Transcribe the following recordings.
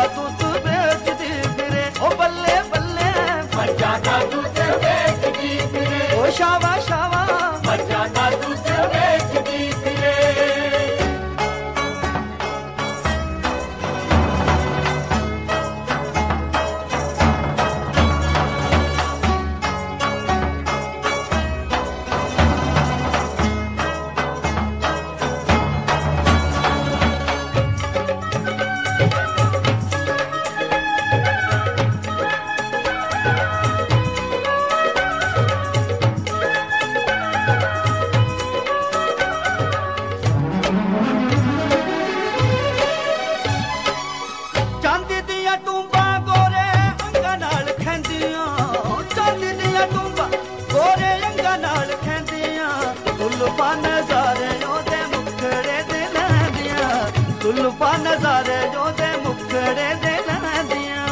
ਦੁੱਧ ਵੇਚਦੀ ਫਿਰੇ ਉਹ ਬੱਲੇ ਬੱਲੇ ਮੱਝਾਂ ਦਾ ਦੁੱਧ ਵੇਚਦੀ ਫਿਰੇ ਉਹ ਸ਼ਾਵਾ ਸ਼ਾਵਾ ਮੱਝਾਂ ਦਾ ਦੁੱਧ ਵੇਚਦੀ ਫਿਰੇ ਚਾਂਦੀ ਦੀਆਂ ਟੁੰਬਾਂ ਗੋਰੇ ਅੰਗਾਂ ਨਾਲ ਖੈਂਦੀਆਂ ਚਾਂਦੀ ਦੀਆਂ ਟੁੰਬਾਂ ਗੋਰੇ ਅੰਗਾਂ ਨਾਲ ਖੈਂਦੀਆਂ ਜ਼ੁਲਫਾਂ ਨਜ਼ਾਰੇ ਉਹਦੇ ਮੁਖੜੇ ਦੇ ਲੈਂਦੀਆਂ ਜ਼ੁਲਫਾਂ ਨਜ਼ਾਰੇ ਉਹਦੇ ਮੁਖੜੇ ਦੇ ਲੈਂਦੀਆਂ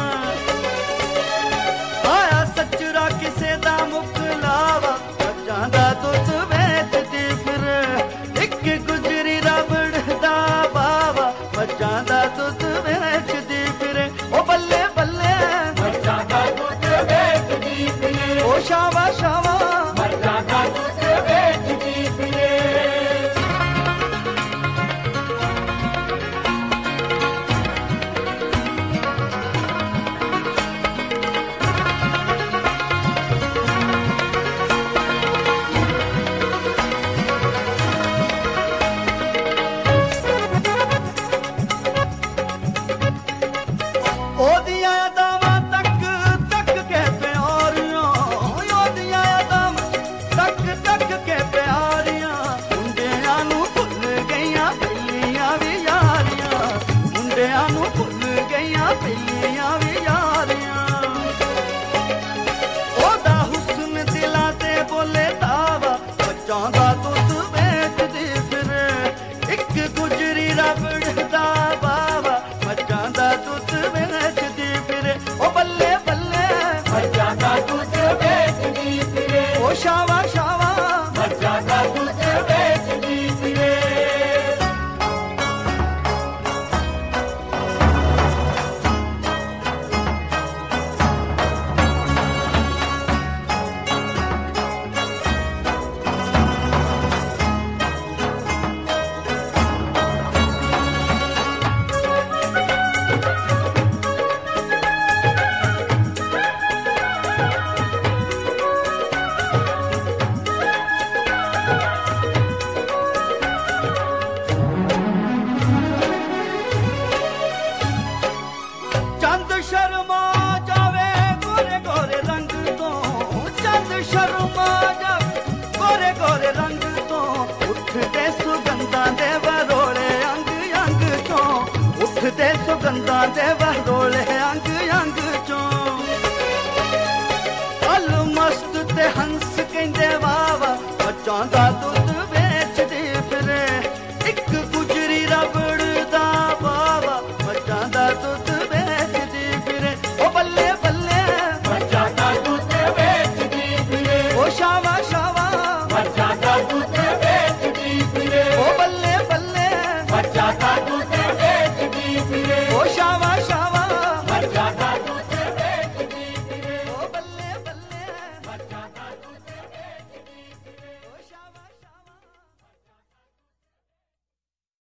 ਆਇਆ ਸੱਚਰਾ ਕਿਸੇ ਦਾ ਮੁਖ ਲਾਵਾ ਮੱਝਾਂ ਦਾ ਦੁੱਧ ਵੇਚਦੀ ਫਿਰ ਇੱਕ ਗੁਜਰੀ ਰਬੜ ਦਾ ਬਾਵਾ ਮੱਝਾਂ ਦਾ ਦੁੱਧ ਵੇਚਦੀ ਫਿਰੇ ਉਹ ਬੱਲੇ ਬੱਲੇ ਮੱਝਾਂ ਦਾ ਦੁੱਧ ਵੇਚਦੀ ਫਿਰੇ ਉਹ ਸ਼ਾਵਾ ਸ਼ਾਵਾ ਮੱਝਾਂ ਦਾ ਦੁੱਧ ਵੇਚਦੀ ਫਿਰੇ ਉਹਦੀਆਂ ਅਦਾਵਾਂ ਤੱਕ ਤੱਕ ਕੇ ਪਿਆਰੀਆਂ ਉਹਦੀਆਂ ਅਦਾਵਾਂ ਤੱਕ ਤੱਕ ਕੇ ਪਿਆਰੀਆਂ ਮੁੰਡਿਆਂ ਨੂੰ ਭੁੱਲ ਗਈਆਂ ਪਹਿਲੀਆਂ ਵੀ ਯਾਰੀਆਂ ਮੁੰਡਿਆਂ ਨੂੰ ਭੁੱਲ ਗਈਆਂ ਪਹਿਲੀਆਂ ਵੀ ਯਾਰੀਆਂ ਉਹਦਾ ਹੁਸਨ ਦਿਲਾਂ ਤੇ ਬੋਲੇ ਤਾਵਾ ਮੱਝਾਂ ਦਾ ਦੁੱਧ ਵੇਚਦੀ ਫਿਰੇ ਇੱਕ ਗੁਜਰੀ ਰਬੜ ਦਾ ਬਾਵਾ ਮੱਝਾਂ ਦਾ ਦੁੱਧ ਵੇਚਦੀ ਫਿਰੇ ਉਹ ਬੱਲੇ ਬੱਲੇ ਮੱਝਾਂ ਦਾ ਦੁੱਧ ਵੇਚਦੀ ਫਿਰੇ ਉਹ ਸ਼ਾਵਾ ਸ਼ਾਵਾ ਮੱਝਾਂ ਦਾ ਦੁੱਧ ਵੇਚਦੀ ਫਿਰੇ ਚੰਦ ਸ਼ਰਮਾ ਜਾਵੇ ਗੋਰੇ ਗੋਰੇ ਰੰਗ ਤੋਂ ਚੰਦ ਸ਼ਰਮਾ ਜਾਵੇ ਗੋਰੇ ਗੋਰੇ ਰੰਗ ਤੋਂ ਉੱਠਦੇ ਸੁਗੰਧਾਂ ਦੇ ਵਰੋਲੇ ਅੰਗ ਅੰਗ ਤੋਂ ਉੱਠਦੇ ਸੁਗੰਧਾਂ ਦੇ ਵਰੋਲੇ